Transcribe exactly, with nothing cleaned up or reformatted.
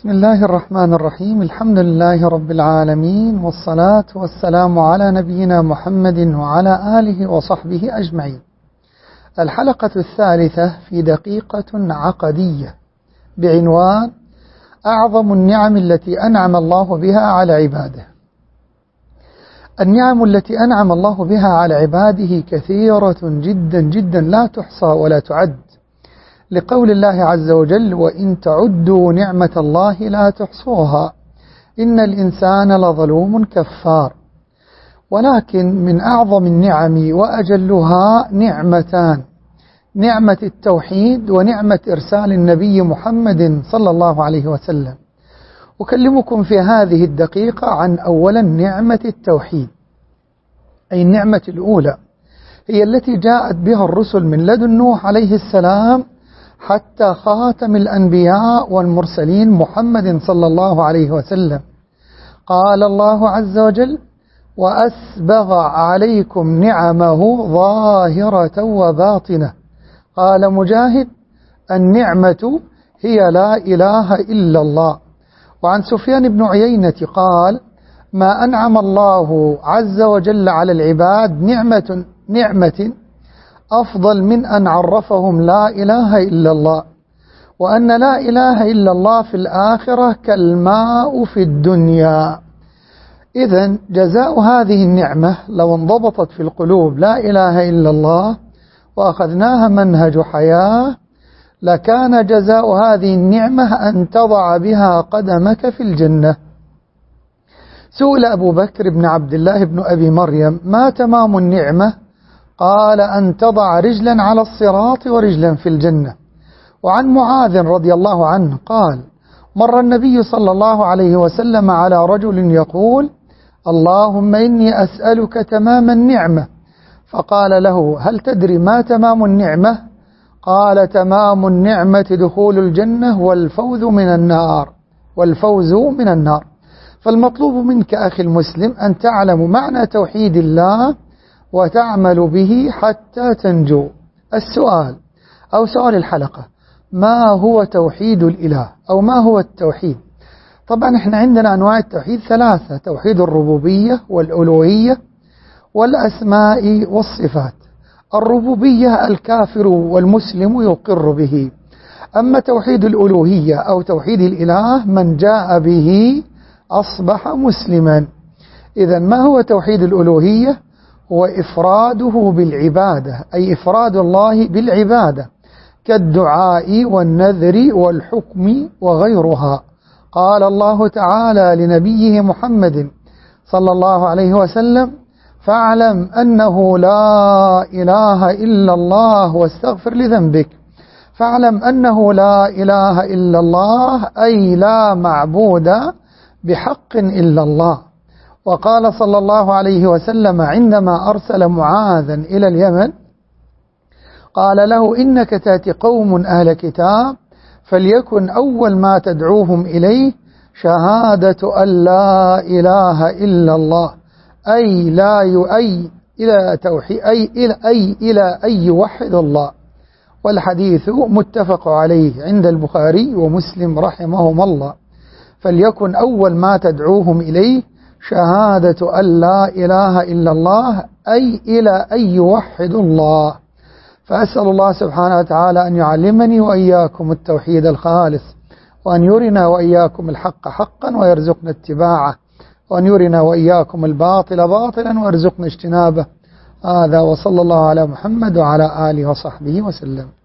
بسم الله الرحمن الرحيم. الحمد لله رب العالمين، والصلاة والسلام على نبينا محمد وعلى آله وصحبه أجمعين. الحلقة الثالثة في دقيقة عقدية بعنوان أعظم النعم التي أنعم الله بها على عباده. النعم التي أنعم الله بها على عباده كثيرة جدا جدا لا تحصى ولا تعد، لقول الله عز وجل: وإن تعدوا نعمة الله لا تحصوها إن الإنسان لظلوم كفار. ولكن من أعظم النعم وأجلها نعمتان: نعمة التوحيد ونعمة إرسال النبي محمد صلى الله عليه وسلم. أكلمكم في هذه الدقيقة عن أولا نعمة التوحيد، أي النعمة الأولى، هي التي جاءت بها الرسل من لدن نوح عليه السلام حتى خاتم الأنبياء والمرسلين محمد صلى الله عليه وسلم. قال الله عز وجل: وأسبغ عليكم نعمه ظاهرة وباطنة. قال مجاهد: النعمة هي لا إله إلا الله. وعن سفيان بن عيينة قال: ما أنعم الله عز وجل على العباد نعمة نعمة أفضل من أن عرفهم لا إله إلا الله، وأن لا إله إلا الله في الآخرة كالماء في الدنيا. إذن جزاء هذه النعمة لو انضبطت في القلوب لا إله إلا الله وأخذناها منهج حياة، لكان جزاء هذه النعمة أن تضع بها قدمك في الجنة. سئل أبو بكر بن عبد الله بن أبي مريم: ما تمام النعمة؟ قال: أن تضع رجلا على الصراط ورجلا في الجنة. وعن معاذ رضي الله عنه قال: مر النبي صلى الله عليه وسلم على رجل يقول: اللهم إني أسألك تمام النعمة. فقال له: هل تدري ما تمام النعمة؟ قال: تمام النعمة دخول الجنة والفوز من النار والفوز من النار. فالمطلوب منك أخي المسلم أن تعلم معنى توحيد الله وتعمل به حتى تنجو. السؤال أو سؤال الحلقة: ما هو توحيد الإله أو ما هو التوحيد؟ طبعا احنا عندنا أنواع التوحيد ثلاثة: توحيد الربوبية والألوهية والأسماء والصفات. الربوبية الكافر والمسلم يقر به، أما توحيد الألوهية أو توحيد الإله من جاء به أصبح مسلما. إذن ما هو توحيد الألوهية؟ هو إفراده بالعبادة، أي إفراد الله بالعبادة كالدعاء والنذر والحكم وغيرها. قال الله تعالى لنبيه محمد صلى الله عليه وسلم: فاعلم أنه لا إله إلا الله واستغفر لذنبك. فاعلم أنه لا إله إلا الله أي لا معبود بحق إلا الله. وقال صلى الله عليه وسلم عندما أرسل معاذا إلى اليمن قال له: إنك تأتي قوم أهل كتاب فليكن أول ما تدعوهم إليه شهادة أن لا إله إلا الله، أي لا أي إلى توحيد أي إلى أي إلى أي يوحد الله. والحديث متفق عليه عند البخاري ومسلم رحمهما الله. فليكن أول ما تدعوهم إليه شهادة أن لا إله إلا الله، أي إلى أن يوحد الله. فأسأل الله سبحانه وتعالى أن يعلمني وإياكم التوحيد الخالص، وأن يرنا وإياكم الحق حقا ويرزقنا اتباعه، وأن يرنا وإياكم الباطل باطلا ويرزقنا اجتنابه. هذا وصلى الله على محمد وعلى آله وصحبه وسلم.